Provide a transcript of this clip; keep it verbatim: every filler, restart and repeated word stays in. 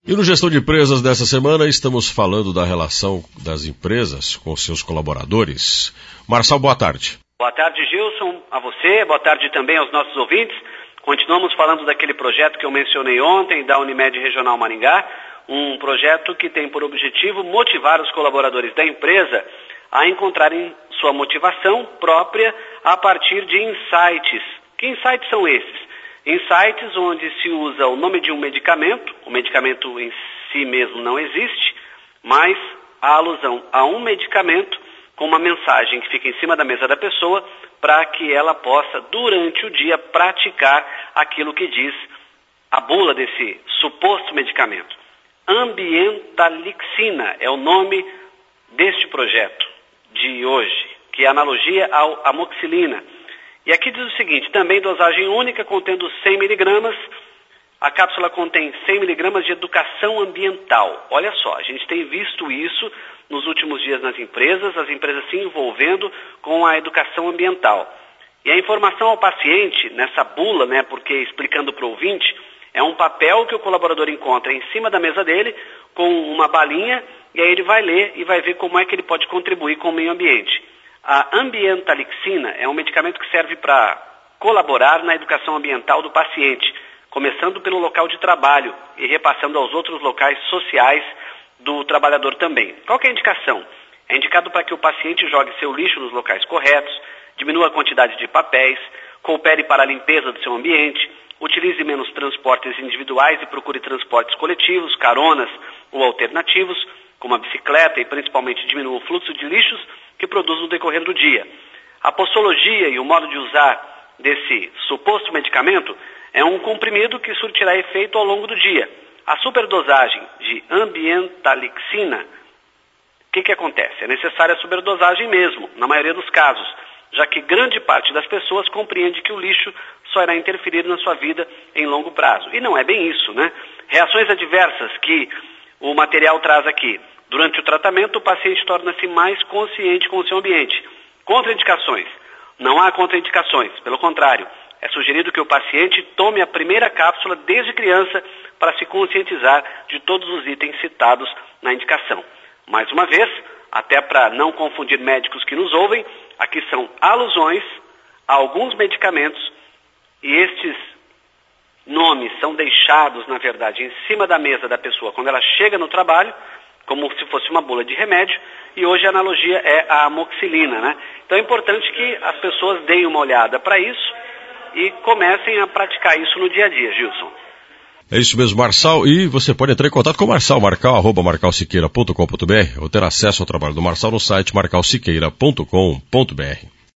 E no Gestão de Empresas dessa semana estamos falando da relação das empresas com seus colaboradores. Marçal, boa tarde. Boa tarde, Gilson, a você, boa tarde também aos nossos ouvintes. Continuamos falando daquele projeto que eu mencionei ontem, da Unimed Regional Maringá, um projeto que tem por objetivo motivar os colaboradores da empresa a encontrarem sua motivação própria a partir de insights. Que insights são esses? Insights onde se usa o nome de um medicamento, o medicamento em si mesmo não existe, mas a alusão a um medicamento com uma mensagem que fica em cima da mesa da pessoa para que ela possa, durante o dia, praticar aquilo que diz a bula desse suposto medicamento. Ambientalixina é o nome deste projeto de hoje, que é analogia ao amoxicilina. E aqui diz o seguinte, também dosagem única, contendo cem miligramas, a cápsula contém cem miligramas de educação ambiental. Olha só, a gente tem visto isso nos últimos dias nas empresas, as empresas se envolvendo com a educação ambiental. E a informação ao paciente, nessa bula, né, porque explicando para o ouvinte, é um papel que o colaborador encontra em cima da mesa dele, com uma balinha, e aí ele vai ler e vai ver como é que ele pode contribuir com o meio ambiente. A ambientalixina é um medicamento que serve para colaborar na educação ambiental do paciente, começando pelo local de trabalho e repassando aos outros locais sociais do trabalhador também. Qual que é a indicação? É indicado para que o paciente jogue seu lixo nos locais corretos, diminua a quantidade de papéis, coopere para a limpeza do seu ambiente, utilize menos transportes individuais e procure transportes coletivos, caronas ou alternativos, como a bicicleta, e principalmente diminua o fluxo de lixos que produz no decorrer do dia. A posologia e o modo de usar desse suposto medicamento é um comprimido que surtirá efeito ao longo do dia. A superdosagem de ambientalixina, o que que acontece? É necessária a superdosagem mesmo, na maioria dos casos, já que grande parte das pessoas compreende que o lixo só irá interferir na sua vida em longo prazo. E não é bem isso, né? Reações adversas que o material traz aqui. Durante o tratamento, o paciente torna-se mais consciente com o seu ambiente. Contraindicações. Não há contraindicações, pelo contrário. É sugerido que o paciente tome a primeira cápsula desde criança para se conscientizar de todos os itens citados na indicação. Mais uma vez, até para não confundir médicos que nos ouvem, aqui são alusões a alguns medicamentos e estes nomes são deixados, na verdade, em cima da mesa da pessoa quando ela chega no trabalho, como se fosse uma bula de remédio, e hoje a analogia é a amoxicilina, né? Então é importante que as pessoas deem uma olhada para isso e comecem a praticar isso no dia a dia, Gilson. É isso mesmo, Marçal, e você pode entrar em contato com o Marçal, marcal, arroba marcal siqueira ponto com ponto br, ou ter acesso ao trabalho do Marçal no site marcal siqueira ponto com ponto br.